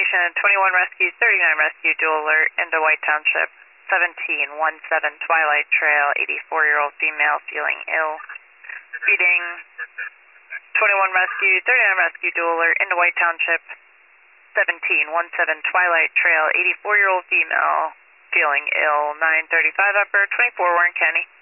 station, 21 rescue, 39 rescue, dual alert into White Township, 1717 Twilight Trail, 84-year-old female feeling ill. Speeding, 21 rescue, 39 rescue, dual alert into White Township, 1717 Twilight Trail, 84-year-old female feeling ill, 935 upper, 24 Warren County.